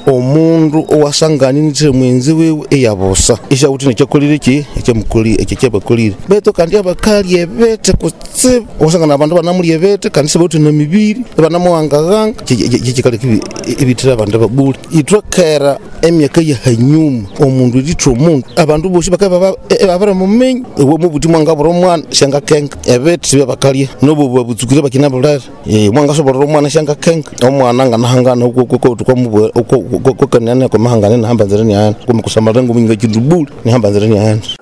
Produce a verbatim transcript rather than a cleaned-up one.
omundu owasanganire mwenzi wewe eyabosa isha kuti nechakolire ki echamukuli echabakolire beto kandi abakali ebete kutsibu wasangana abantu banamuli ebete kandi sebuti na mibiri banamuwangaganga kikale ibitira abantu babuli itwakera emyaka ya hanyuma omundu litro omundu abantu boshi bakaba abara mumenyi ewo mubuti mwanga boro mwana shanga kenga ebete sibe bakali nobo babutsukire bakina bulala eh mwanga so boro mwana shanga kenga omwana ngana hangana uko kwa mubwe uko kanene kwa mahangana na hamba nzereni yana kuma kusamara ngo minga kidubuli ni hamba nzereni yana.